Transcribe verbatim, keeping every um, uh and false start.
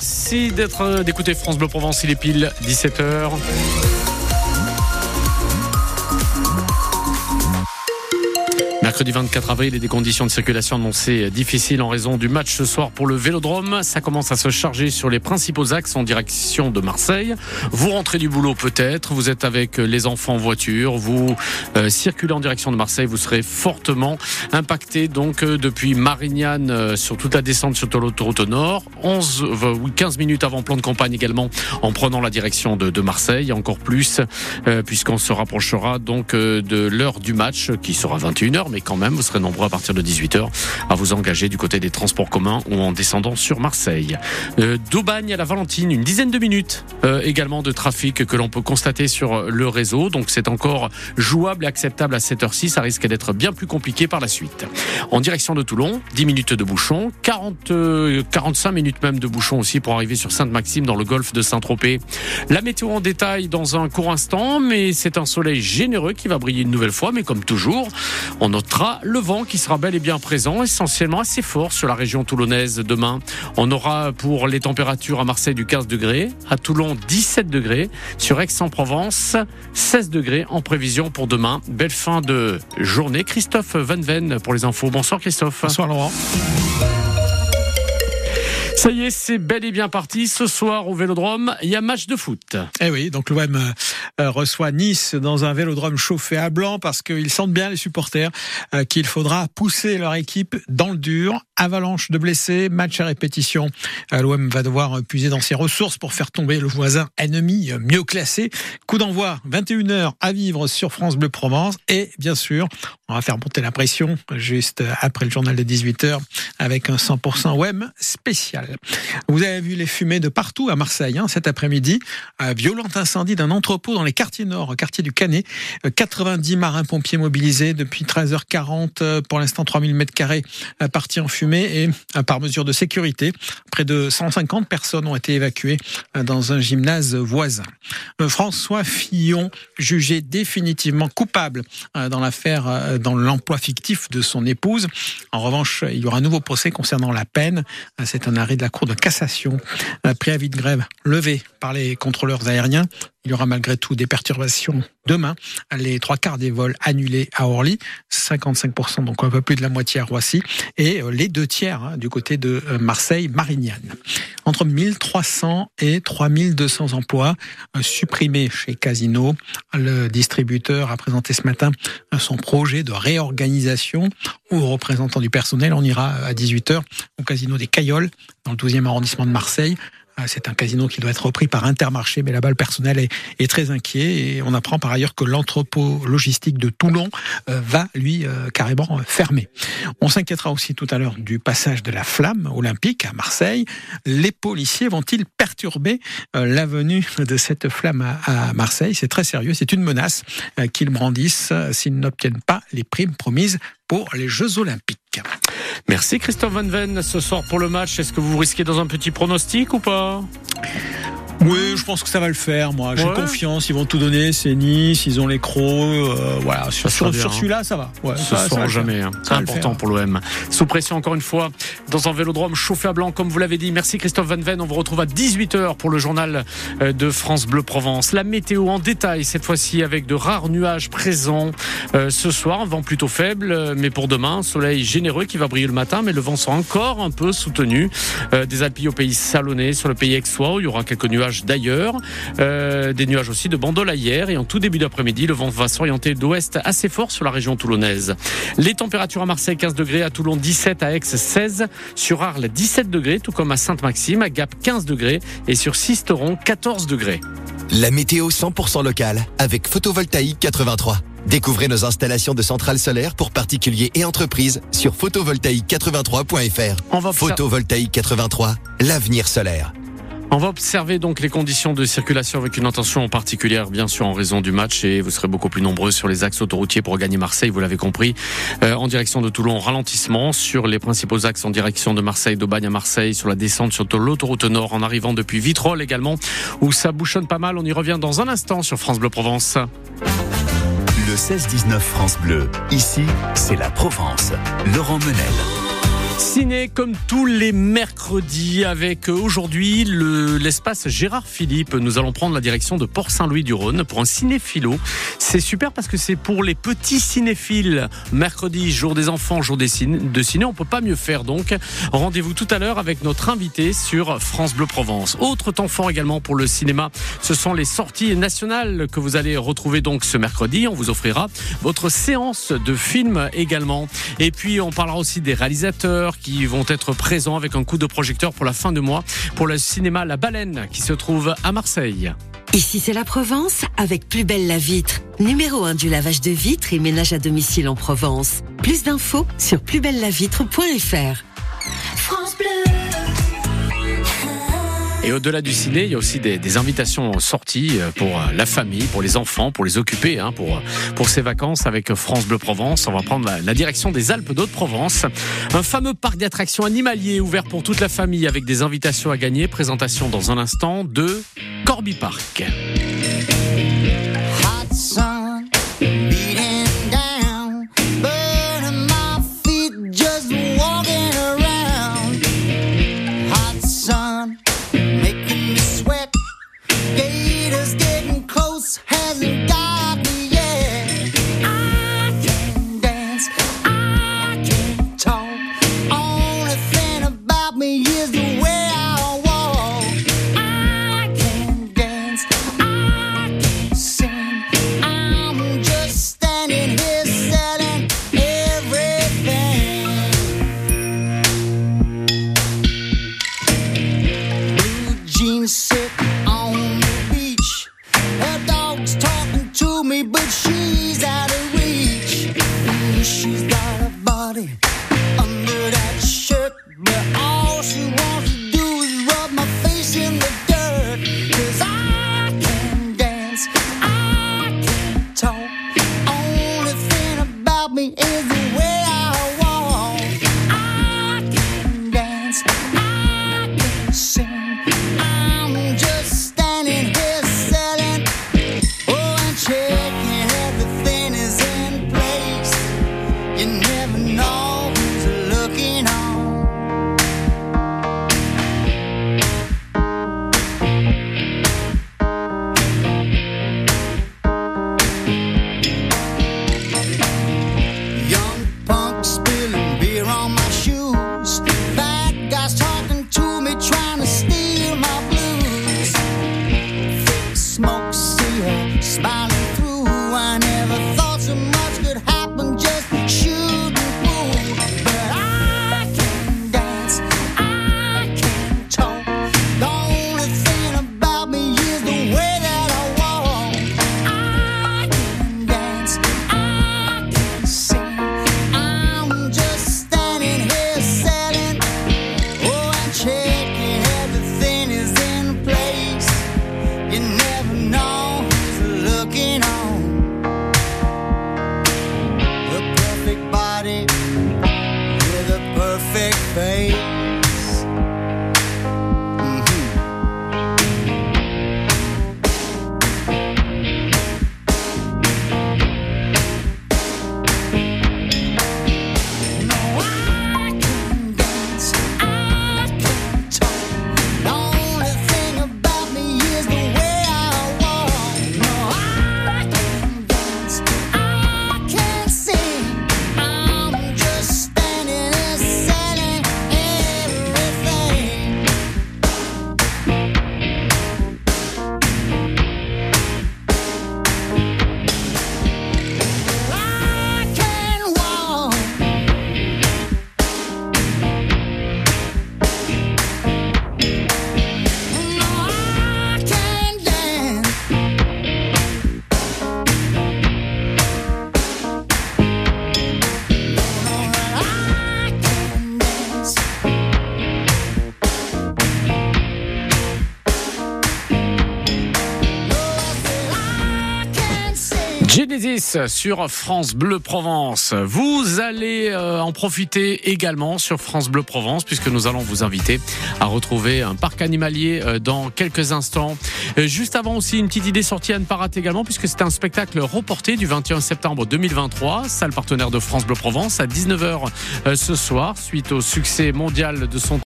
Merci d'être, d'écouter France Bleu Provence, il est pile dix-sept heures. Mercredi vingt-quatre avril et des conditions de circulation annoncées difficiles en raison du match ce soir pour le Vélodrome. Ça commence à se charger sur les principaux axes en direction de Marseille. Vous rentrez du boulot peut-être, vous êtes avec les enfants en voiture, vous euh, circulez en direction de Marseille, vous serez fortement impacté donc euh, depuis Marignane euh, sur toute la descente sur l'autoroute nord. onze, quinze minutes avant plan de campagne également en prenant la direction de, de Marseille, encore plus euh, puisqu'on se rapprochera donc euh, de l'heure du match qui sera vingt et une heures. Mais quand même, vous serez nombreux à partir de dix-huit heures à vous engager du côté des transports communs ou en descendant sur Marseille. Euh, d'Aubagne à la Valentine, une dizaine de minutes euh, également de trafic que l'on peut constater sur le réseau. Donc c'est encore jouable et acceptable à cette heure-ci. Ça risque d'être bien plus compliqué par la suite. En direction de Toulon, dix minutes de bouchon, quarante, quarante-cinq minutes même de bouchon aussi pour arriver sur Sainte-Maxime dans le golfe de Saint-Tropez. La météo en détail dans un court instant, mais c'est un soleil généreux qui va briller une nouvelle fois. Mais comme toujours, on notera le vent qui sera bel et bien présent, essentiellement assez fort sur la région toulonnaise demain. On aura pour les températures à Marseille du quinze degrés, à Toulon dix-sept degrés, sur Aix-en-Provence seize degrés en prévision pour demain. Belle fin de journée. Christophe Van Ven pour les infos. Bonsoir Christophe. Bonsoir Laurent. Ça y est, c'est bel et bien parti. Ce soir, au Vélodrome, il y a match de foot. Eh oui, donc l'O M euh, reçoit Nice dans un Vélodrome chauffé à blanc parce qu'ils sentent bien, les supporters, euh, qu'il faudra pousser leur équipe dans le dur. Avalanche de blessés, match à répétition. Euh, L'O M va devoir puiser dans ses ressources pour faire tomber le voisin ennemi mieux classé. Coup d'envoi, vingt et une heures à vivre sur France Bleu Provence. Et bien sûr, on va faire monter la pression juste après le journal de dix-huit heures avec un cent pour cent O M spécial. Vous avez vu les fumées de partout à Marseille hein, cet après-midi. Euh, violent incendie d'un entrepôt dans les quartiers nord, au quartier du Canet. Euh, quatre-vingt-dix marins-pompiers mobilisés depuis treize heures quarante. Euh, pour l'instant, trois mille mètres carrés euh, partis en fumée. Et euh, par mesure de sécurité, près de cent cinquante personnes ont été évacuées euh, dans un gymnase voisin. Euh, François Fillon, jugé définitivement coupable euh, dans l'affaire euh, dans l'emploi fictif de son épouse. En revanche, il y aura un nouveau procès concernant la peine. Euh, c'est un arrêt de la Cour de cassation. Préavis de grève levé par les contrôleurs aériens. Il y aura malgré tout des perturbations demain. Les trois quarts des vols annulés à Orly, cinquante-cinq pour cent, donc un peu plus de la moitié à Roissy, et les deux tiers hein, du côté de Marseille-Marignane. Entre mille trois cents et trois mille deux cents emplois euh, supprimés chez Casino. Le distributeur a présenté ce matin son projet de réorganisation aux représentants du personnel. On ira à dix-huit heures au Casino des Cailloles, dans le douzième arrondissement de Marseille. C'est un casino qui doit être repris par Intermarché, mais là-bas le personnel est, est très inquiet et on apprend par ailleurs que l'entrepôt logistique de Toulon euh, va lui euh, carrément fermer. On s'inquiétera aussi tout à l'heure du passage de la flamme olympique à Marseille. Les policiers vont-ils perturber euh, la venue de cette flamme à, à Marseille? C'est très sérieux, c'est une menace euh, qu'ils brandissent euh, s'ils n'obtiennent pas les primes promises pour les Jeux Olympiques. Merci Christophe Van Ven ce soir pour le match. Est-ce que vous risquez dans un petit pronostic ou pas ? Oui, je pense que ça va le faire, moi. J'ai ouais. confiance, ils vont tout donner. C'est Nice, ils ont les crocs. Euh, voilà, sur, sur, bien, sur hein. celui-là, ça va. Ouais, Ce ça, soir ça jamais. Hein. C'est important pour l'O M. Sous pression, encore une fois, dans un Vélodrome chauffé à blanc, comme vous l'avez dit. Merci Christophe Van Ven. On vous retrouve à dix-huit heures pour le journal de France Bleu Provence. La météo en détail, cette fois-ci, avec de rares nuages présents euh, ce soir. Un vent plutôt faible, mais pour demain, soleil généreux qui va briller le matin, mais le vent sera encore un peu soutenu. Euh, des Alpilles au pays salonnais, sur le pays aixois, où il y aura quelques nuages d'ailleurs. Euh, des nuages aussi de bandoles hier et en tout début d'après-midi, le vent va s'orienter d'ouest assez fort sur la région toulonnaise. Les températures à Marseille quinze degrés, à Toulon dix-sept, à Aix seize, sur Arles dix-sept degrés, tout comme à Sainte-Maxime, à Gap quinze degrés et sur Sisteron quatorze degrés. La météo cent pour cent locale avec Photovoltaïque quatre-vingt-trois. Découvrez nos installations de centrales solaires pour particuliers et entreprises sur photovoltaïque quatre-vingt-trois point f r. On va observer... Photovoltaïque quatre-vingt-trois, l'avenir solaire. On va observer donc les conditions de circulation avec une attention particulière, bien sûr, en raison du match, et vous serez beaucoup plus nombreux sur les axes autoroutiers pour gagner Marseille, vous l'avez compris. Euh, en direction de Toulon, ralentissement sur les principaux axes en direction de Marseille, d'Aubagne à Marseille, sur la descente sur l'autoroute nord, en arrivant depuis Vitrolles également, où ça bouchonne pas mal. On y revient dans un instant sur France Bleu Provence. Le seize dix-neuf France Bleu, ici, c'est la Provence. Laurent Menel. Ciné comme tous les mercredis avec aujourd'hui le, l'espace Gérard Philippe. Nous allons prendre la direction de Port-Saint-Louis-du-Rhône pour un cinéphilo. C'est super parce que c'est pour les petits cinéphiles. Mercredi, jour des enfants, jour des ciné, de ciné, on peut pas mieux faire donc. Rendez-vous tout à l'heure avec notre invité sur France Bleu Provence. Autre temps fort également pour le cinéma, ce sont les sorties nationales que vous allez retrouver donc ce mercredi. On vous offrira votre séance de films également. Et puis on parlera aussi des réalisateurs qui vont être présents avec un coup de projecteur pour la fin de mois pour le cinéma La Baleine qui se trouve à Marseille. Ici c'est la Provence avec Plus belle la vitre, numéro un du lavage de vitres et ménage à domicile en Provence. Plus d'infos sur plus belle la vitre point f r. France Bleu. Et au-delà du ciné, il y a aussi des, des invitations sorties pour la famille, pour les enfants, pour les occuper, hein, pour, pour ces vacances avec France Bleu Provence. On va prendre la, la direction des Alpes d'Haute-Provence. Un fameux parc d'attractions animaliers ouvert pour toute la famille avec des invitations à gagner. Présentation dans un instant de Corby Park. Hot sun beating down, burning my feet just walking around. Hot sun making me sweat. Gators getting close, hasn't got me yet. I can dance, I can talk. Only thing about me is the way I walk. I can dance, I can sing. I Genesis sur France Bleu Provence. Vous allez euh, en profiter également sur France Bleu Provence puisque nous allons vous inviter à retrouver un parc animalier euh, dans quelques instants. Euh, juste avant aussi, une petite idée sortie à ne pas rater également puisque c'est un spectacle reporté du vingt et un septembre deux mille vingt-trois, salle partenaire de France Bleu Provence à dix-neuf heures euh, ce soir suite au succès mondial de son